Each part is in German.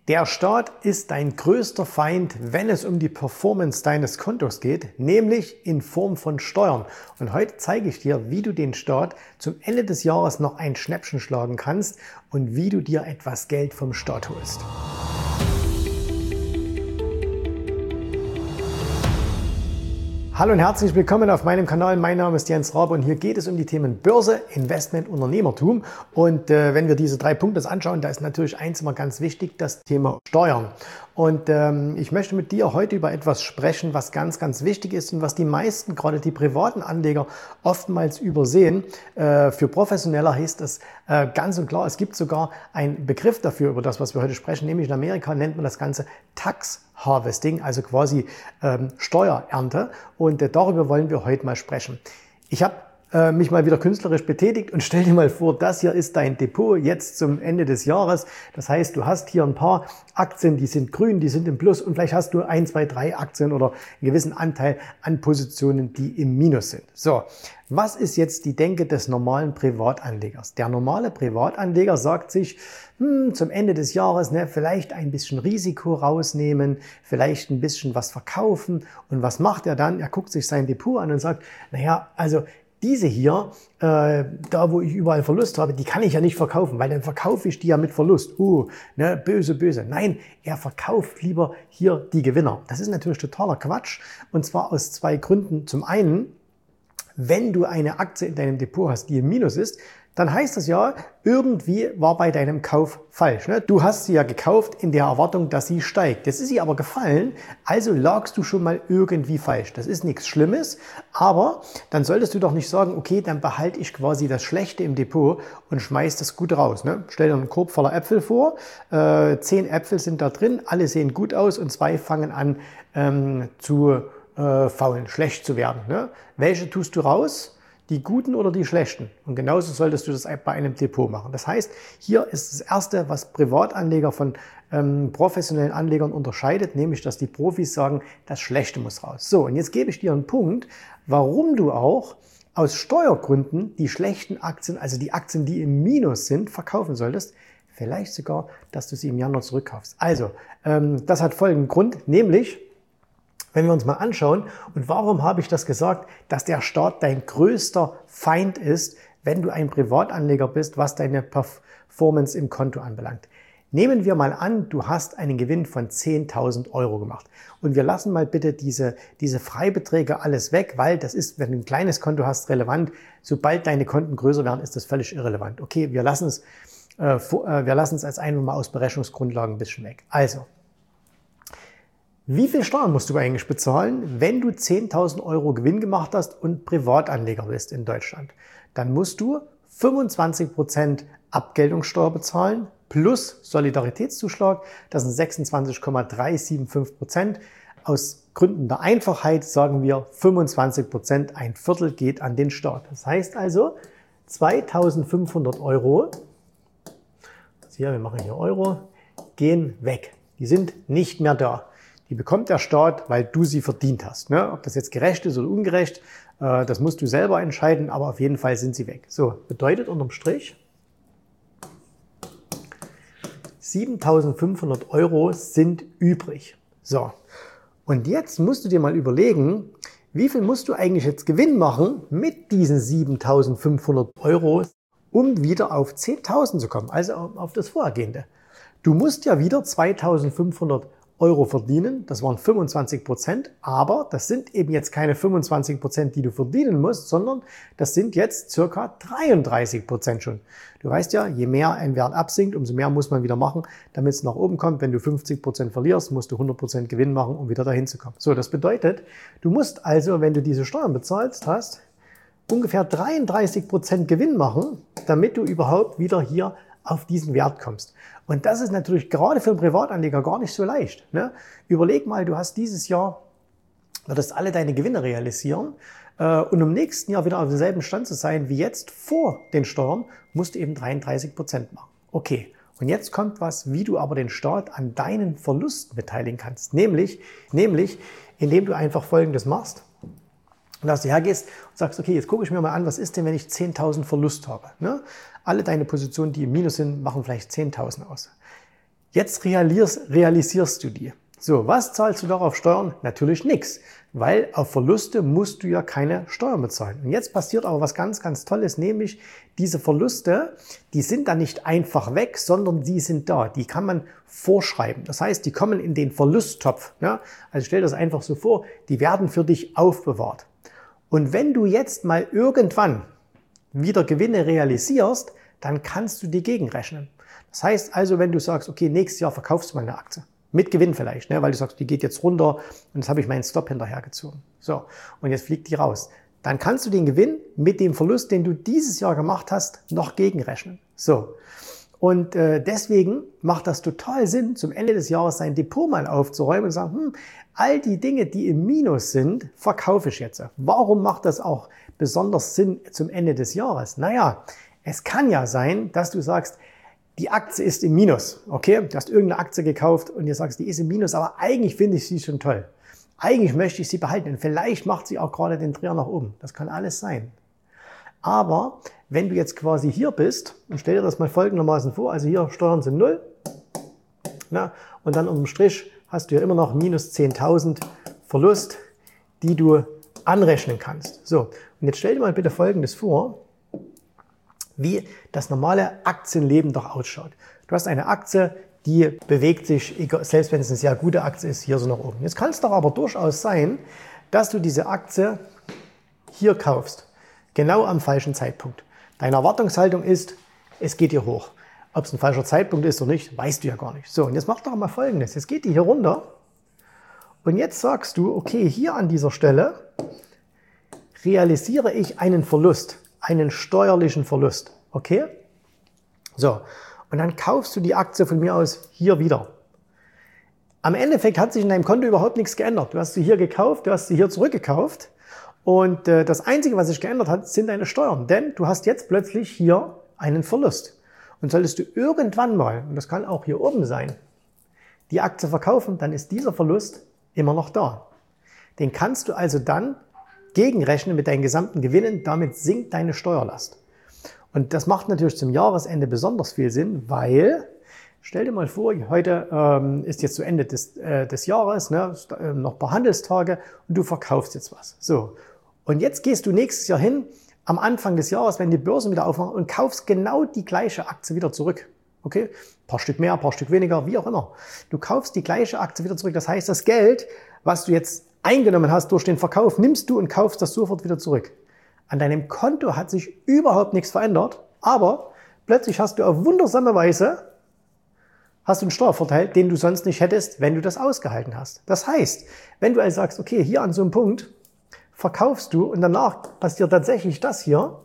Der Staat ist dein größter Feind, wenn es um die Performance deines Kontos geht, nämlich in Form von Steuern. Und heute zeige ich dir, wie du den Staat zum Ende des Jahres noch ein Schnäppchen schlagen kannst und wie du dir etwas Geld vom Staat holst. Hallo und herzlich willkommen auf meinem Kanal. Mein Name ist Jens Rabe und hier geht es um die Themen Börse, Investment, Unternehmertum. Und wenn wir diese 3 Punkte anschauen, da ist natürlich eins immer ganz wichtig, das Thema Steuern. Und ich möchte mit dir heute über etwas sprechen, was ganz, ganz wichtig ist und was die meisten, gerade die privaten Anleger, oftmals übersehen. Für Professioneller heißt das ganz und klar, es gibt sogar einen Begriff dafür, über das, was wir heute sprechen, nämlich in Amerika nennt man das Ganze Tax Harvesting, also quasi Steuerernte. Und darüber wollen wir heute mal sprechen. Ich habe mich mal wieder künstlerisch betätigt und stell dir mal vor, das hier ist dein Depot jetzt zum Ende des Jahres. Das heißt, du hast hier ein paar Aktien, die sind grün, die sind im Plus und vielleicht hast du 1, 2, 3 Aktien oder einen gewissen Anteil an Positionen, die im Minus sind. So, was ist jetzt die Denke des normalen Privatanlegers? Der normale Privatanleger sagt sich, zum Ende des Jahres vielleicht ein bisschen Risiko rausnehmen, vielleicht ein bisschen was verkaufen. Und was macht er dann? Er guckt sich sein Depot an und sagt, naja, also diese hier, da wo ich überall Verlust habe, die kann ich ja nicht verkaufen, weil dann verkaufe ich die ja mit Verlust. Böse, böse. Nein, er verkauft lieber hier die Gewinner. Das ist natürlich totaler Quatsch und zwar aus 2 Gründen. Zum einen, wenn du eine Aktie in deinem Depot hast, die im Minus ist, dann heißt das ja, irgendwie war bei deinem Kauf falsch. Du hast sie ja gekauft in der Erwartung, dass sie steigt. Jetzt ist sie aber gefallen, also lagst du schon mal irgendwie falsch. Das ist nichts Schlimmes, aber dann solltest du doch nicht sagen, okay, dann behalte ich quasi das Schlechte im Depot und schmeiß das Gute raus. Stell dir einen Korb voller Äpfel vor, 10 Äpfel sind da drin, alle sehen gut aus und 2 fangen an zu faulen, schlecht zu werden. Welche tust du raus? Die guten oder die schlechten. Und genauso solltest du das bei einem Depot machen. Das heißt, hier ist das Erste, was Privatanleger von professionellen Anlegern unterscheidet, nämlich, dass die Profis sagen, das Schlechte muss raus. So, und jetzt gebe ich dir einen Punkt, warum du auch aus Steuergründen die schlechten Aktien, also die Aktien, die im Minus sind, verkaufen solltest. Vielleicht sogar, dass du sie im Januar zurückkaufst. Also, das hat folgenden Grund, nämlich, wenn wir uns mal anschauen, und warum habe ich das gesagt, dass der Staat dein größter Feind ist, wenn du ein Privatanleger bist, was deine Performance im Konto anbelangt. Nehmen wir mal an, du hast einen Gewinn von 10.000 Euro gemacht. Und wir lassen mal bitte diese Freibeträge alles weg, weil das ist, wenn du ein kleines Konto hast, relevant. Sobald deine Konten größer werden, ist das völlig irrelevant. Okay, wir lassen es als einmal aus Berechnungsgrundlagen ein bisschen weg. Also, wie viel Steuern musst du eigentlich bezahlen, wenn du 10.000 Euro Gewinn gemacht hast und Privatanleger bist in Deutschland? Dann musst du 25% Abgeltungssteuer bezahlen plus Solidaritätszuschlag. Das sind 26,375%. Aus Gründen der Einfachheit sagen wir 25%, ein Viertel geht an den Staat. Das heißt also 2.500 Euro, hier, wir machen hier Euro, gehen weg. Die sind nicht mehr da. Die bekommt der Staat, weil du sie verdient hast. Ob das jetzt gerecht ist oder ungerecht, das musst du selber entscheiden, aber auf jeden Fall sind sie weg. So, bedeutet unterm Strich, 7.500 Euro sind übrig. So, und jetzt musst du dir mal überlegen, wie viel musst du eigentlich jetzt Gewinn machen mit diesen 7.500 Euro, um wieder auf 10.000 zu kommen, also auf das Vorhergehende. Du musst ja wieder 2.500 Euro verdienen, das waren 25%, aber das sind eben jetzt keine 25%, die du verdienen musst, sondern das sind jetzt circa 33% schon. Du weißt ja, je mehr ein Wert absinkt, umso mehr muss man wieder machen, damit es nach oben kommt. Wenn du 50% verlierst, musst du 100% Gewinn machen, um wieder dahin zu kommen. So, das bedeutet, du musst also, wenn du diese Steuern bezahlt hast, ungefähr 33% Gewinn machen, damit du überhaupt wieder hier auf diesen Wert kommst. Und das ist natürlich gerade für einen Privatanleger gar nicht so leicht. Überleg mal, du hast dieses Jahr, würdest alle deine Gewinne realisieren und im nächsten Jahr wieder auf demselben Stand zu sein wie jetzt vor den Steuern, musst du eben 33% machen. Okay, und jetzt kommt was, wie du aber den Staat an deinen Verlusten beteiligen kannst. Nämlich, indem du einfach Folgendes machst. Und dass du hergehst und sagst, okay, jetzt gucke ich mir mal an, was ist denn, wenn ich 10.000 Verlust habe? Alle deine Positionen, die im Minus sind, machen vielleicht 10.000 aus. Jetzt realisierst du die. So, was zahlst du darauf Steuern? Natürlich nichts, weil auf Verluste musst du ja keine Steuern bezahlen. Und jetzt passiert aber was ganz, ganz Tolles, nämlich diese Verluste, die sind dann nicht einfach weg, sondern die sind da. Die kann man vorschreiben. Das heißt, die kommen in den Verlusttopf. Ja? Also stell dir das einfach so vor, die werden für dich aufbewahrt. Und wenn du jetzt mal irgendwann wieder Gewinne realisierst, dann kannst du die gegenrechnen. Das heißt also, wenn du sagst, okay, nächstes Jahr verkaufst du mal eine Aktie. Mit Gewinn vielleicht, ne? Weil du sagst, die geht jetzt runter und jetzt habe ich meinen Stop hinterhergezogen. So, und jetzt fliegt die raus. Dann kannst du den Gewinn mit dem Verlust, den du dieses Jahr gemacht hast, noch gegenrechnen. So, und deswegen macht das total Sinn, zum Ende des Jahres sein Depot mal aufzuräumen und sagen, all die Dinge, die im Minus sind, verkaufe ich jetzt. Warum macht das auch besonders Sinn zum Ende des Jahres? Naja, es kann ja sein, dass du sagst, die Aktie ist im Minus, okay? Du hast irgendeine Aktie gekauft und du sagst, die ist im Minus, aber eigentlich finde ich sie schon toll. Eigentlich möchte ich sie behalten und vielleicht macht sie auch gerade den Dreher nach oben. Das kann alles sein. Aber wenn du jetzt quasi hier bist, und stell dir das mal folgendermaßen vor, also hier Steuern sind 0, na, und dann unterm Strich hast du ja immer noch minus 10.000 Verlust, die du anrechnen kannst. So, und jetzt stell dir mal bitte Folgendes vor, wie das normale Aktienleben doch ausschaut. Du hast eine Aktie, die bewegt sich, selbst wenn es eine sehr gute Aktie ist, hier so nach oben. Jetzt kann es doch aber durchaus sein, dass du diese Aktie hier kaufst, genau am falschen Zeitpunkt. Deine Erwartungshaltung ist, es geht hier hoch. Ob es ein falscher Zeitpunkt ist oder nicht, weißt du ja gar nicht. So, und jetzt mach doch mal Folgendes. Jetzt geht die hier runter und jetzt sagst du, okay, hier an dieser Stelle realisiere ich einen Verlust. Einen steuerlichen Verlust, okay? So, und dann kaufst du die Aktie von mir aus hier wieder. Am Endeffekt hat sich in deinem Konto überhaupt nichts geändert. Du hast sie hier gekauft, du hast sie hier zurückgekauft und das Einzige, was sich geändert hat, sind deine Steuern, denn du hast jetzt plötzlich hier einen Verlust. Und solltest du irgendwann mal, und das kann auch hier oben sein, die Aktie verkaufen, dann ist dieser Verlust immer noch da. Den kannst du also dann gegenrechnen mit deinen gesamten Gewinnen, damit sinkt deine Steuerlast. Und das macht natürlich zum Jahresende besonders viel Sinn, weil, stell dir mal vor, heute ist jetzt zu Ende des Jahres, ne, noch ein paar Handelstage und du verkaufst jetzt was. So, und jetzt gehst du nächstes Jahr hin, am Anfang des Jahres, wenn die Börsen wieder aufmachen und kaufst genau die gleiche Aktie wieder zurück. Okay? Ein paar Stück mehr, ein paar Stück weniger, wie auch immer. Du kaufst die gleiche Aktie wieder zurück. Das heißt, das Geld, was du jetzt eingenommen hast durch den Verkauf, nimmst du und kaufst das sofort wieder zurück. An deinem Konto hat sich überhaupt nichts verändert, aber plötzlich hast du auf wundersame Weise einen Steuervorteil, den du sonst nicht hättest, wenn du das ausgehalten hast. Das heißt, wenn du also sagst, okay, hier an so einem Punkt verkaufst du und danach passiert tatsächlich das hier,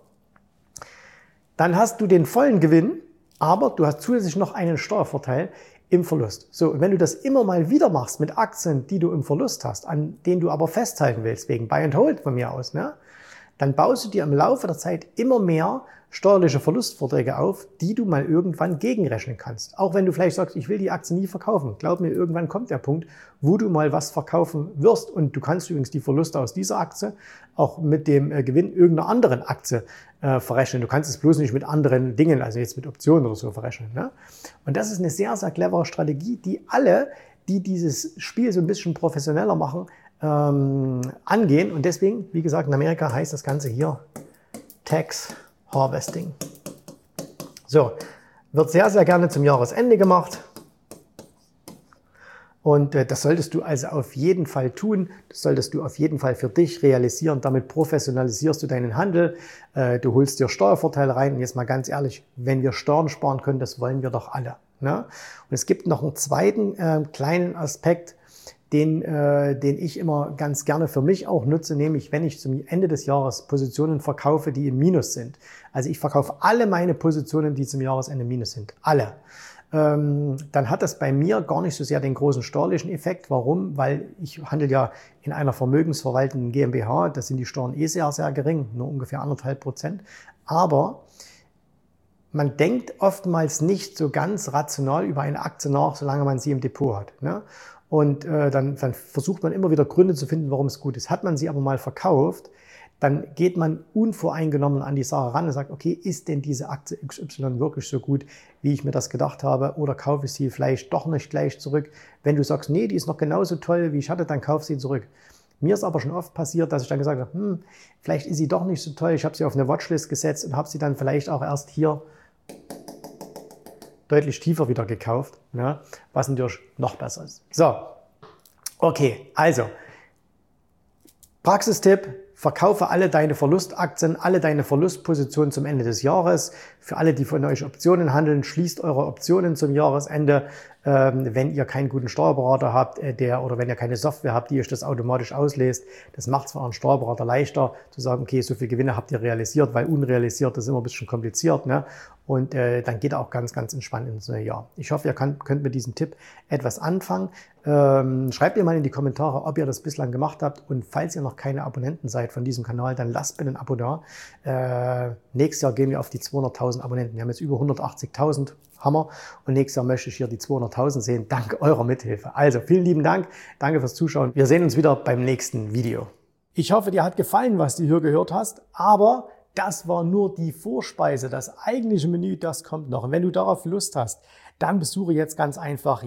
dann hast du den vollen Gewinn, aber du hast zusätzlich noch einen Steuervorteil im Verlust. So, und wenn du das immer mal wieder machst mit Aktien, die du im Verlust hast, an denen du aber festhalten willst, wegen Buy and Hold von mir aus, ne, dann baust du dir im Laufe der Zeit immer mehr steuerliche Verlustvorträge auf, die du mal irgendwann gegenrechnen kannst. Auch wenn du vielleicht sagst, ich will die Aktie nie verkaufen. Glaub mir, irgendwann kommt der Punkt, wo du mal was verkaufen wirst. Und du kannst übrigens die Verluste aus dieser Aktie auch mit dem Gewinn irgendeiner anderen Aktie verrechnen. Du kannst es bloß nicht mit anderen Dingen, also jetzt mit Optionen oder so verrechnen. Ne? Und das ist eine sehr, sehr clevere Strategie, die alle, die dieses Spiel so ein bisschen professioneller machen, angehen. Und deswegen, wie gesagt, in Amerika heißt das Ganze hier Tax Harvesting. So, wird sehr, sehr gerne zum Jahresende gemacht. Und das solltest du also auf jeden Fall tun. Das solltest du auf jeden Fall für dich realisieren. Damit professionalisierst du deinen Handel. Du holst dir Steuervorteile rein. Und jetzt mal ganz ehrlich, wenn wir Steuern sparen können, das wollen wir doch alle. Ne? Und es gibt noch einen zweiten kleinen Aspekt, den ich immer ganz gerne für mich auch nutze, nämlich wenn ich zum Ende des Jahres Positionen verkaufe, die im Minus sind. Also ich verkaufe alle meine Positionen, die zum Jahresende Minus sind. Alle. Dann hat das bei mir gar nicht so sehr den großen steuerlichen Effekt. Warum? Weil ich handle ja in einer vermögensverwaltenden GmbH. Da sind die Steuern sehr, sehr gering, nur ungefähr 1,5%. Aber man denkt oftmals nicht so ganz rational über eine Aktie nach, solange man sie im Depot hat. Ne? Und dann versucht man immer wieder Gründe zu finden, warum es gut ist. Hat man sie aber mal verkauft, dann geht man unvoreingenommen an die Sache ran und sagt, okay, ist denn diese Aktie XY wirklich so gut, wie ich mir das gedacht habe, oder kaufe ich sie vielleicht doch nicht gleich zurück? Wenn du sagst, nee, die ist noch genauso toll, wie ich hatte, dann kauf sie zurück. Mir ist aber schon oft passiert, dass ich dann gesagt habe, vielleicht ist sie doch nicht so toll, ich habe sie auf eine Watchlist gesetzt und habe sie dann vielleicht auch erst hier deutlich tiefer wieder gekauft, ne? Was natürlich noch besser ist. So, okay, also Praxistipp: Verkaufe alle deine Verlustaktien, alle deine Verlustpositionen zum Ende des Jahres. Für alle, die von euch Optionen handeln, schließt eure Optionen zum Jahresende. Wenn ihr keinen guten Steuerberater habt, oder wenn ihr keine Software habt, die euch das automatisch auslest, das macht es für euren Steuerberater leichter zu sagen, okay, so viel Gewinne habt ihr realisiert, weil unrealisiert ist immer ein bisschen kompliziert, ne? Und dann geht er auch ganz, ganz entspannt ins neue Jahr. Ich hoffe, ihr könnt mit diesem Tipp etwas anfangen. Schreibt mir mal in die Kommentare, ob ihr das bislang gemacht habt, und falls ihr noch keine Abonnenten seid von diesem Kanal, dann lasst bitte ein Abo da. Nächstes Jahr gehen wir auf die 200.000 Abonnenten. Wir haben jetzt über 180.000, Hammer, und nächstes Jahr möchte ich hier die 200.000 sehen, dank eurer Mithilfe. Also vielen lieben Dank, danke fürs Zuschauen. Wir sehen uns wieder beim nächsten Video. Ich hoffe, dir hat gefallen, was du hier gehört hast, aber das war nur die Vorspeise. Das eigentliche Menü, das kommt noch. Und wenn du darauf Lust hast, dann besuche jetzt ganz einfach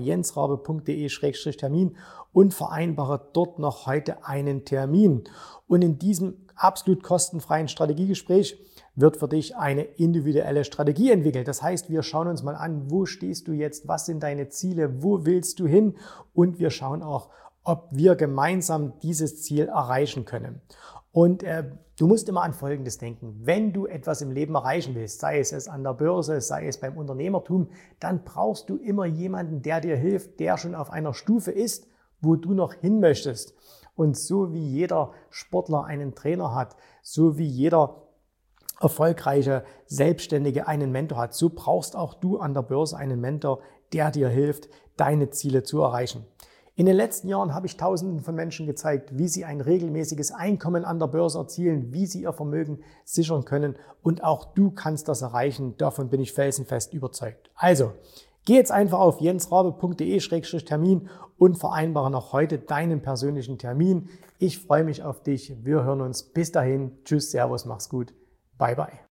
jensrabe.de/Termin und vereinbare dort noch heute einen Termin. Und in diesem absolut kostenfreien Strategiegespräch wird für dich eine individuelle Strategie entwickelt. Das heißt, wir schauen uns mal an, wo stehst du jetzt, was sind deine Ziele, wo willst du hin, und wir schauen auch, ob wir gemeinsam dieses Ziel erreichen können. Und du musst immer an Folgendes denken: Wenn du etwas im Leben erreichen willst, sei es an der Börse, sei es beim Unternehmertum, dann brauchst du immer jemanden, der dir hilft, der schon auf einer Stufe ist, wo du noch hin möchtest. Und so wie jeder Sportler einen Trainer hat, so wie jeder erfolgreiche Selbstständige einen Mentor hat, so brauchst auch du an der Börse einen Mentor, der dir hilft, deine Ziele zu erreichen. In den letzten Jahren habe ich Tausenden von Menschen gezeigt, wie sie ein regelmäßiges Einkommen an der Börse erzielen, wie sie ihr Vermögen sichern können, und auch du kannst das erreichen. Davon bin ich felsenfest überzeugt. Also, geh jetzt einfach auf jensrabe.de/Termin und vereinbare noch heute deinen persönlichen Termin. Ich freue mich auf dich. Wir hören uns. Bis dahin. Tschüss, Servus, mach's gut. Bye, bye.